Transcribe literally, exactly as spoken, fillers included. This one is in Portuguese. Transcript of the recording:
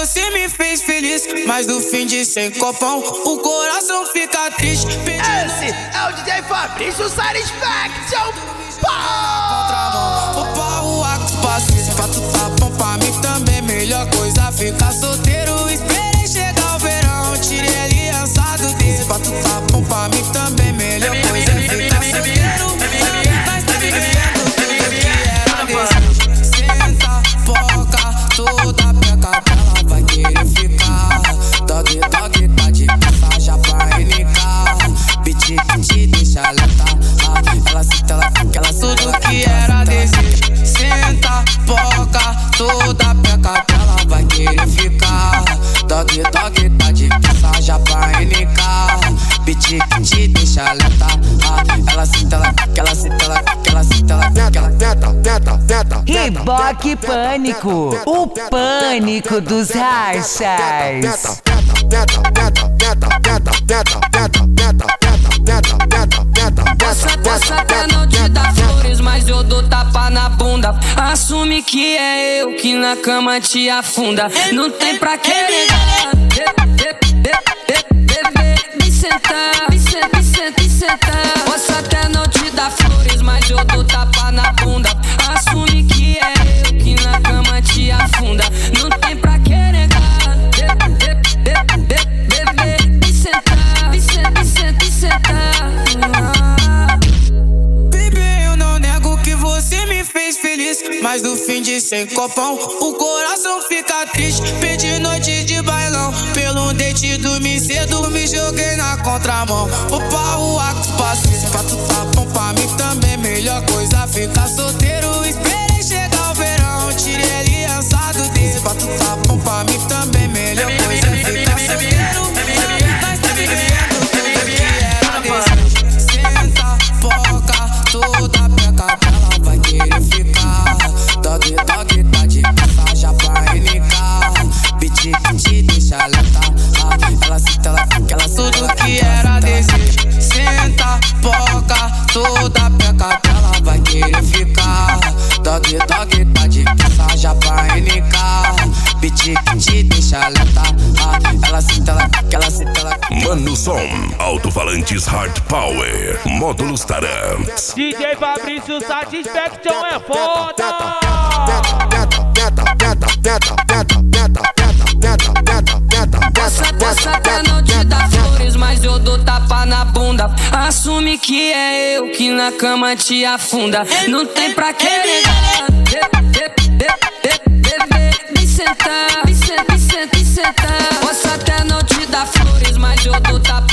você me fez feliz, mas no fim de sem copão o coração fica triste. Esse é o D J Fabrício Satisfaction. O pau, a paciência pra tu tá bom pra mim também. Melhor coisa ficar solteiro. Esperei chegar o verão, tirei a aliança do dedo. Pra tu tá bom pra mim também. Melhor coisa é ficar solteiro. Nós tá vivendo tudo que era desejo. Senta, foca, toda peca dela vai querer ficar. Dog, dog, tá de passagem pra N K. Beat que te deixa lenta. Ela senta, ela fica, ela tudo que era desejo. Senta, foca, toda peca dela vai querer ficar. Dog, dog, tá de passagem pra N K. Beat que te deixa lenta. Ela senta, ela fica, ela senta, ela fica, ela senta, ela fica, ela teta, teta, teta. Reboque Pânico, o pânico dos rachas. Essa, essa até não te dá flores, mas eu dou tapa na bunda. Assume que é eu que na cama te afunda. Não tem pra que negar. Me sentar, me sentar, me sentar, me sentar. Posso até não te dar flores, mas eu dou tapa na bunda. Assume que é eu que na cama te afunda. Não tem pra que negar. Me sentar, me sentar, me sentar, me sentar. Você me fez feliz, mas no fim de sem copão o coração fica triste. Perdi noite de bailão, pelo date dormi cedo, me joguei na contramão. O pau, a paciência pra tu tá bom pra mim também. Melhor coisa ficar solteiro. Esperei chegar o verão, tirei a aliança do dedo. Pra tu tá bom pra mim também. Melhor coisa é ficar solteiro. Nós tá vivendo tudo que era desejo. Senta, foca, toda peca dela vai querer ficar. Dog, dog, tá de passagem pra N K. Beat que te deixa lenta. Ela senta, ela fica, ela tudo que era desejo. Senta, foca, toda peca dela vai querer ficar. Dog, dog, tá de passagem pra N K. Beat que te deixa lenta. Ela senta, ela fica, ela senta, ela fica. Mano Som, alto-falantes Hard Power, módulos Taramps. D J Fabrício Satisfaction é foda! Essa, essa até não te dá flores, mas eu dou tapa na bunda. Assume que é eu que na cama te afunda. Não tem pra que negar. Me sentar, me sentar, me sentar, me sentar. Posso até não te dar flores, mas eu dou tapa